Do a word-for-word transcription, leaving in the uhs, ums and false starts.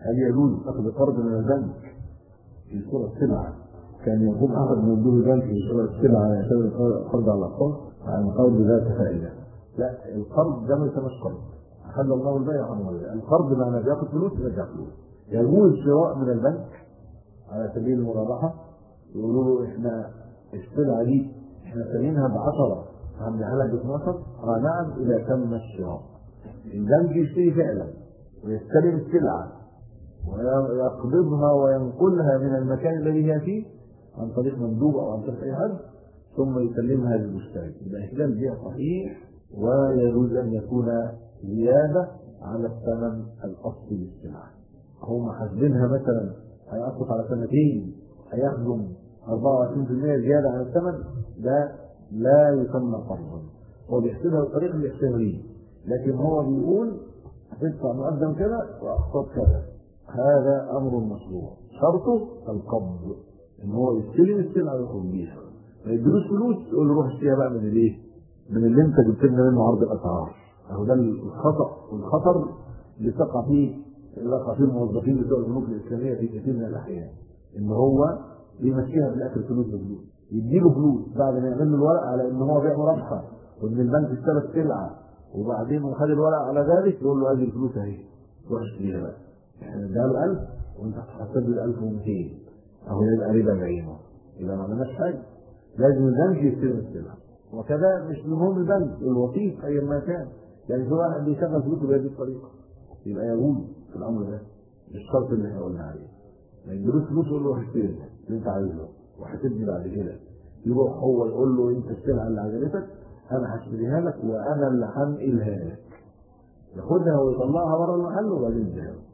هل يجوز اخذ قرض من البنك في صوره سلعه كان يقوم احد من وجوه البنك في صوره سلعه يعتبر قرض على الاقساط عن قرض ذات فائده؟ لا، القرض ده ما يسمىش قرض. احل الله البيع وحرم البيع. القرض معناه بياخد فلوس يرجع فلوس. يجوز شراء من البنك على سبيل المرابحه، يقولوا له احنا السلعه دي احنا سالينها ب عشرة هنديها لك ب اتناشر. اه نعم، اذا تم الشراء. البنك يشتري فعلا ويستلم السلعه ويقبضها وينقلها من المكان الذي هي فيه عن طريق مندوب او عن طريق اي حد، ثم يسلمها للمشتري. يبقى كده البيع صحيح، ويجوز ان يكون زياده على الثمن الاصلي للسلعه. هم حاسبينها مثلا هيقصد على سنتين هياخدوا اربعة وعشرين بالمئة زياده عن الثمن، ده لا يسمى قرضا. هو بيحسبها بالطريقه اللي يحسبها ليه، لكن هو بيقول هتدفع مقدم كده واقساط كذا. هذا امر مشروع، شرطه القبض، ان هو يستلم السلعه وياخد بيها، ما يديلوش فلوس يقول له روح اشتريها بقى من الايه؟ من اللي انت جبت لنا منه عرض الاسعار. اهو ده الخطا والخطر اللي تقع فيه اللي تقع فيه الموظفين بتوع البنوك الاسلاميه في كثير من الاحيان، ان هو بيمشيها في الاخر فلوس بفلوس، يديله فلوس بعد ما يعمل له الورق على ان هو بيع مرابحه وان البنك اشترى السلعه، وبعدين خد الورق على ذلك يقول له هذه الفلوس اهي روح اشتريها بقى. احنا اداله ألف وانت هتحسب لي ألف ومئتين، اهو يبقى ربا بعينه، يبقى ما عملناش حاجه. لازم البنك يستلم السلعه، وكذا مش مهم البنك، الوسيط ايا ما كان. يعني في واحد بيشغل فلوسه بهذه الطريقه يبقى يجوز في الامر ده بالشرط اللي احنا قلنا عليه. ما يديلوش فلوس يقول له روح اشتري اللي انت عايزه وهتدي بعد كده، يروح هو يقول له انت السلعه اللي عجبتك انا هشتريها لك وانا اللي هنقلها لك، ياخدها ويطلعها بره المحل وبعدين يديها له.